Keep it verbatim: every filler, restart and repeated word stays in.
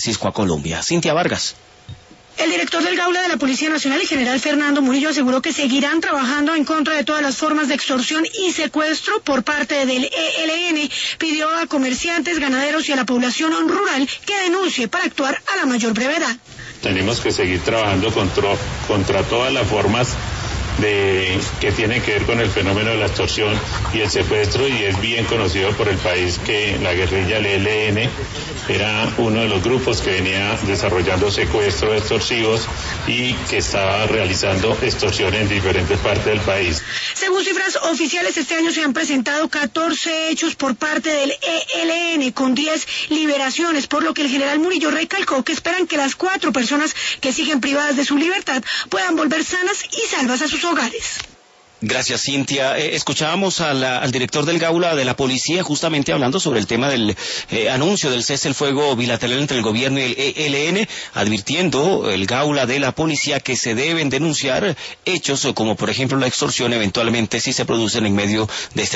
Cisco a Colombia. Cintia Vargas. El director del Gaula de la Policía Nacional, el general Fernando Murillo, aseguró que seguirán trabajando en contra de todas las formas de extorsión y secuestro por parte del E L N. Pidió a comerciantes, ganaderos y a la población rural que denuncie para actuar a la mayor brevedad. Tenemos que seguir trabajando contra, contra todas las formas de que tienen que ver con el fenómeno de la extorsión y el secuestro, y es bien conocido por el país que la guerrilla del E L N era uno de los grupos que venía desarrollando secuestros extorsivos y que estaba realizando extorsión en diferentes partes del país. Según cifras oficiales, este año se han presentado catorce hechos por parte del E L N, con diez liberaciones, por lo que el general Murillo recalcó que esperan que las cuatro personas que siguen privadas de su libertad puedan volver sanas y salvas a sus hogares. Gracias, Cintia. Eh, escuchábamos a la, al director del Gaula de la Policía justamente hablando sobre el tema del eh, anuncio del cese el fuego bilateral entre el gobierno y el E L N, advirtiendo el Gaula de la Policía que se deben denunciar hechos como por ejemplo la extorsión eventualmente si se producen en medio de este